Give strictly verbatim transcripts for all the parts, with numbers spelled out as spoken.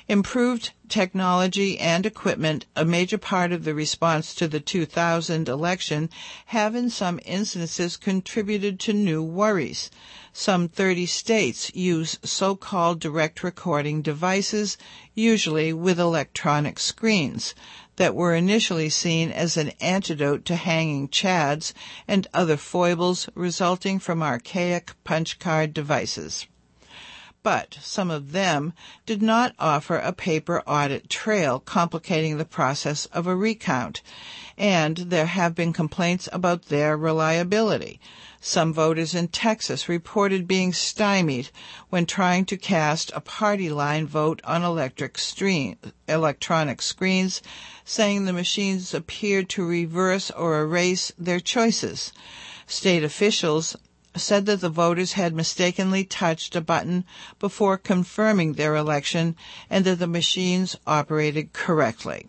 Improved technology and equipment, a major part of the response to the two thousand election, have in some instances contributed to new worries. Some thirty states use so-called direct recording devices, usually with electronic screens, that were initially seen as an antidote to hanging chads and other foibles resulting from archaic punch card devices. But some of them did not offer a paper audit trail, complicating the process of a recount, and there have been complaints about their reliability. Some voters in Texas reported being stymied when trying to cast a party line vote on electric stream, electronic screens, saying the machines appeared to reverse or erase their choices. State officials said that the voters had mistakenly touched a button before confirming their election and that the machines operated correctly.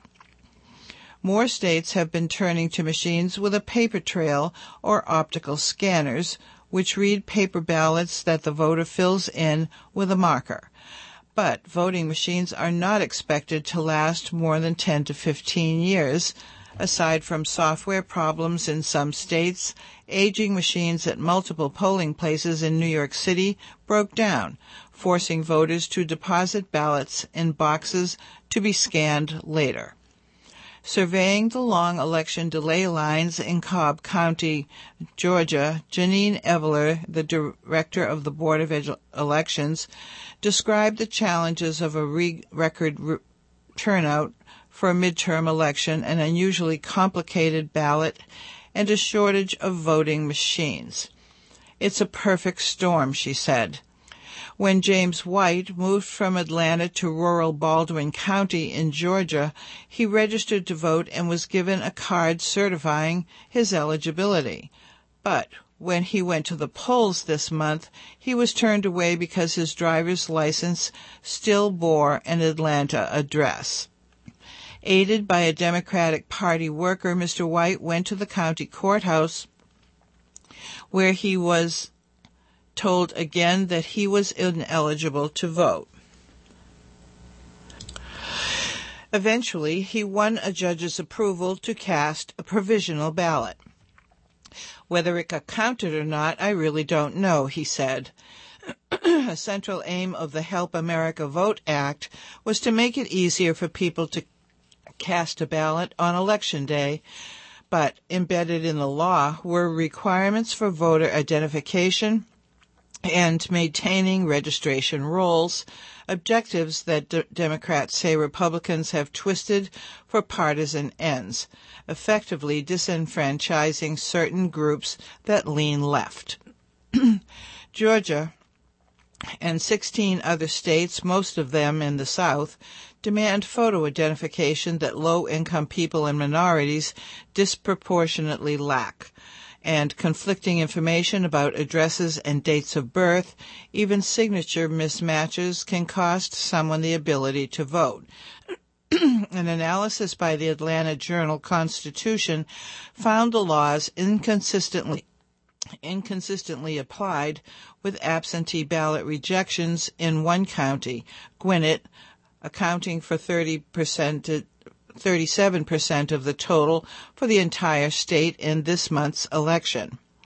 More states have been turning to machines with a paper trail or optical scanners, which read paper ballots that the voter fills in with a marker. But voting machines are not expected to last more than ten to fifteen years. Aside from software problems in some states, aging machines at multiple polling places in New York City broke down, forcing voters to deposit ballots in boxes to be scanned later. Surveying the long election delay lines in Cobb County, Georgia, Janine Eveler, the director of the Board of Ed- Elections, described the challenges of a re- record re- turnout for a midterm election, an unusually complicated ballot, and a shortage of voting machines. It's a perfect storm, she said. When James White moved from Atlanta to rural Baldwin County in Georgia, he registered to vote and was given a card certifying his eligibility. But when he went to the polls this month, he was turned away because his driver's license still bore an Atlanta address. Aided by a Democratic Party worker, Mister White went to the county courthouse, where he was told again that he was ineligible to vote. Eventually, he won a judge's approval to cast a provisional ballot. Whether it got counted or not, I really don't know, he said. A central aim of the Help America Vote Act was to make it easier for people to cast a ballot on Election Day, but embedded in the law were requirements for voter identification and maintaining registration rolls, objectives that d- Democrats say Republicans have twisted for partisan ends, effectively disenfranchising certain groups that lean left. Georgia and sixteen other states, most of them in the South, demand photo identification that low-income people and minorities disproportionately lack, and conflicting information about addresses and dates of birth, even signature mismatches, can cost someone the ability to vote. An analysis by the Atlanta Journal-Constitution found the laws inconsistently inconsistently applied, with absentee ballot rejections in one county, Gwinnett, accounting for thirty percent, thirty-seven percent of the total for the entire state in this month's election.